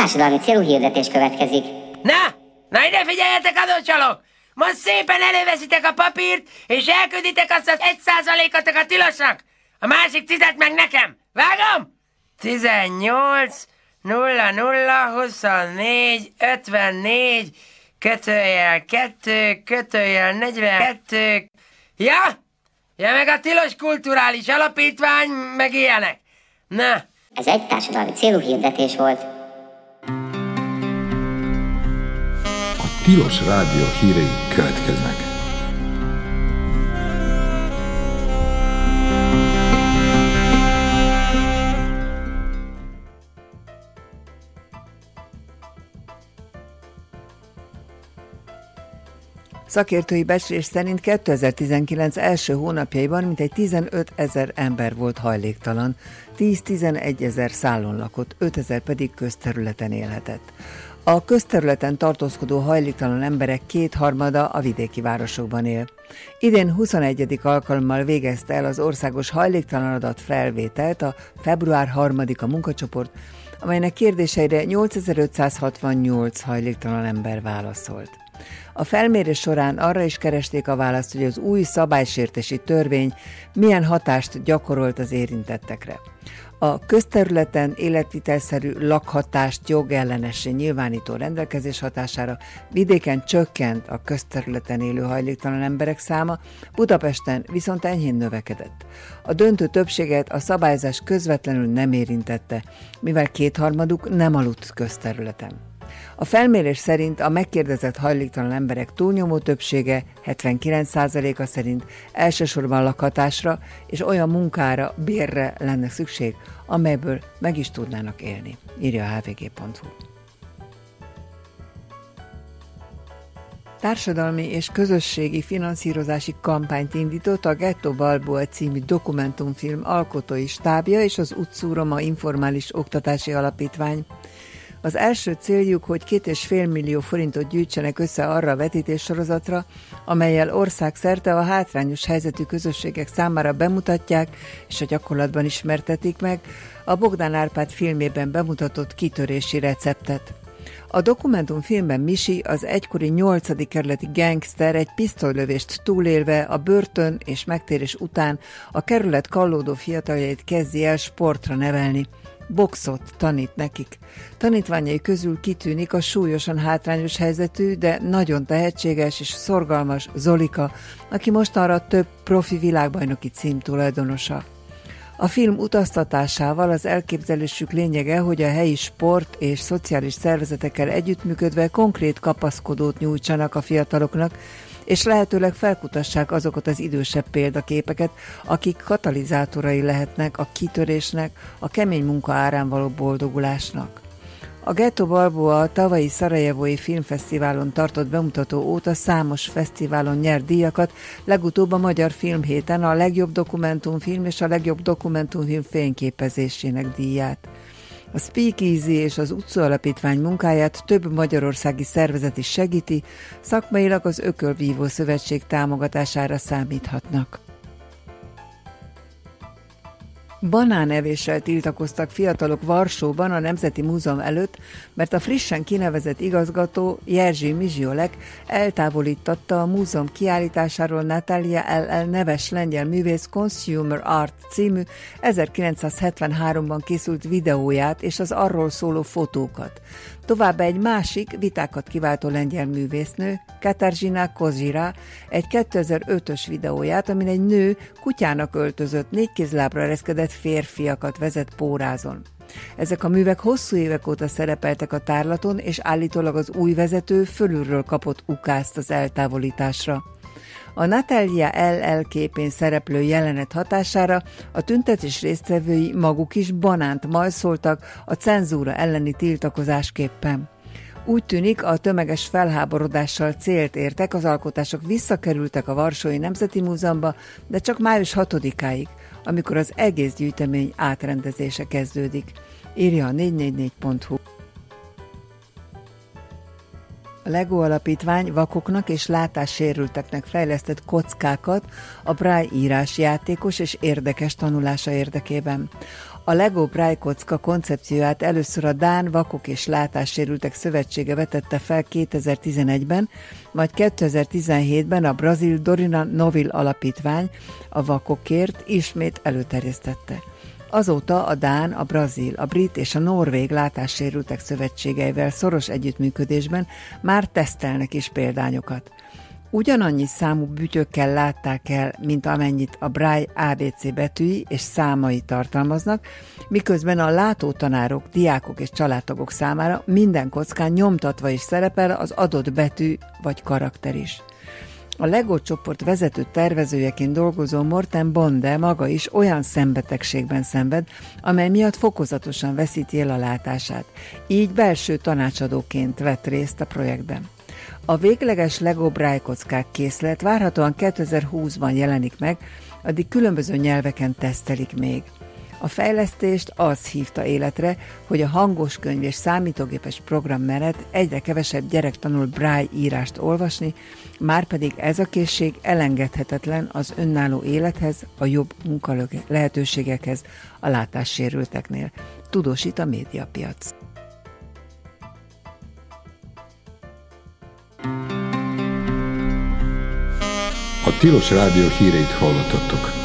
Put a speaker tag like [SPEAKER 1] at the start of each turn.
[SPEAKER 1] társadalmi célú hirdetés következik.
[SPEAKER 2] Na ide figyeljetek, adócsalók! Most szépen előveszitek a papírt, és elkülditek azt az 1%-ot a tilosnak. A másik 10 meg nekem. Vágom? 18, 00, 24, 54, kötőjel 2, kötőjel 42. Ja, meg a tilos kulturális alapítvány, meg ilyenek. Na.
[SPEAKER 1] Ez egy társadalmi célú hirdetés volt.
[SPEAKER 3] A Tilos Rádió hírei következnek.
[SPEAKER 4] Szakértői becslés szerint 2019 első hónapjaiban mintegy 15 000 ember volt hajléktalan, 10-11 000 szállón lakott, 5 000 pedig közterületen élhetett. A közterületen tartózkodó hajléktalan emberek 2/3 a vidéki városokban él. Idén 21. alkalommal végezte el az országos hajléktalan adat felvételt a február 3-a munkacsoport, amelynek kérdéseire 8568 hajléktalan ember válaszolt. A felmérés során arra is keresték a választ, hogy az új szabálysértési törvény milyen hatást gyakorolt az érintettekre. A közterületen életvitelszerű lakhatást jogellenessé nyilvánító rendelkezés hatására vidéken csökkent a közterületen élő hajléktalan emberek száma, Budapesten viszont enyhén növekedett. A döntő többséget a szabályozás közvetlenül nem érintette, mivel 2/3 nem aludt közterületen. A felmérés szerint a megkérdezett hajléktalan emberek túlnyomó többsége, 79%-a szerint elsősorban lakhatásra és olyan munkára, bérre lenne szükség, amelyből meg is tudnának élni, írja a hvg.hu. Társadalmi és közösségi finanszírozási kampányt indított a Ghetto Balboa című dokumentumfilm alkotói stábja és az Utcú Roma Informális Oktatási Alapítvány. Az első céljuk, hogy 2,5 millió forintot gyűjtsenek össze arra a vetítéssorozatra, amellyel országszerte a hátrányos helyzetű közösségek számára bemutatják és a gyakorlatban ismertetik meg a Bogdán Árpád filmében bemutatott kitörési receptet. A dokumentumfilmben Misi, az egykori 8. kerületi gangster egy pisztolylövést túlélve a börtön és megtérés után a kerület kallódó fiataljait kezdi el sportra nevelni. Boxot tanít nekik. Tanítványai közül kitűnik a súlyosan hátrányos helyzetű, de nagyon tehetséges és szorgalmas Zolika, aki mostanra több profi világbajnoki cím tulajdonosa. A film utaztatásával az elképzelésük lényege, hogy a helyi sport és szociális szervezetekkel együttműködve konkrét kapaszkodót nyújtsanak a fiataloknak, és lehetőleg felkutassák azokat az idősebb példaképeket, akik katalizátorai lehetnek a kitörésnek, a kemény munka árán való boldogulásnak. A Ghetto Balboa a tavalyi Szarajevói Filmfesztiválon tartott bemutató óta számos fesztiválon nyert díjakat, legutóbb a Magyar Filmhéten a legjobb dokumentumfilm és a legjobb dokumentumfilm fényképezésének díját. A Speakeasy és az Utcú Alapítvány munkáját több magyarországi szervezet is segíti, szakmailag az Ökölvívó Szövetség támogatására számíthatnak. Banánevéssel tiltakoztak fiatalok Varsóban a Nemzeti Múzeum előtt, mert a frissen kinevezett igazgató Jerzy Mizsiolek eltávolítatta a múzeum kiállításáról Natalia L.L. neves lengyel művész Consumer Art című 1973-ban készült videóját és az arról szóló fotókat. Továbbá egy másik, vitákat kiváltó lengyel művésznő, Katarzyna Kozira, egy 2005-ös videóját, amin egy nő kutyának öltözött, 4 kézlábra ereszkedett férfiakat vezet pórázon. Ezek a művek hosszú évek óta szerepeltek a tárlaton, és állítólag az új vezető fölülről kapott ukázt az eltávolításra. A Natalia L.L. képén szereplő jelenet hatására a tüntetés résztvevői maguk is banánt majszoltak a cenzúra elleni tiltakozásképpen. Úgy tűnik, a tömeges felháborodással célt értek, az alkotások visszakerültek a Varsói Nemzeti Múzeumba, de csak május 6-áig, amikor az egész gyűjtemény átrendezése kezdődik, írja a 444.hu. A Lego Alapítvány vakoknak és látássérülteknek fejlesztett kockákat a Braille írásjátékos és érdekes tanulása érdekében. A Lego Braille kocka koncepcióját először a Dán Vakok és Látássérültek Szövetsége vetette fel 2011-ben, majd 2017-ben a brazil Dorina Novil Alapítvány a vakokért ismét előterjesztette. Azóta a dán, a brazil, a brit és a norvég látássérültek szövetségeivel szoros együttműködésben már tesztelnek is példányokat. Ugyanannyi számú bütyökkel látták el, mint amennyit a Braille ABC betűi és számai tartalmaznak, miközben a látótanárok, diákok és családtagok számára minden kockán nyomtatva is szerepel az adott betű vagy karakter is. A Lego csoport vezető tervezőjeként dolgozó Morten Bonde maga is olyan szembetegségben szenved, amely miatt fokozatosan veszíti el a látását. Így belső tanácsadóként vett részt a projektben. A végleges Lego Braille kockák készlet várhatóan 2020-ban jelenik meg, addig különböző nyelveken tesztelik még. A fejlesztést az hívta életre, hogy a hangoskönyv és számítógépes program mellett egyre kevesebb gyerek tanul Braille írást olvasni, márpedig ez a készség elengedhetetlen az önálló élethez, a jobb munka lehetőségekhez a látássérülteknél. Tudósít a Médiapiac.
[SPEAKER 3] A Tilos Rádió híreit hallottatok.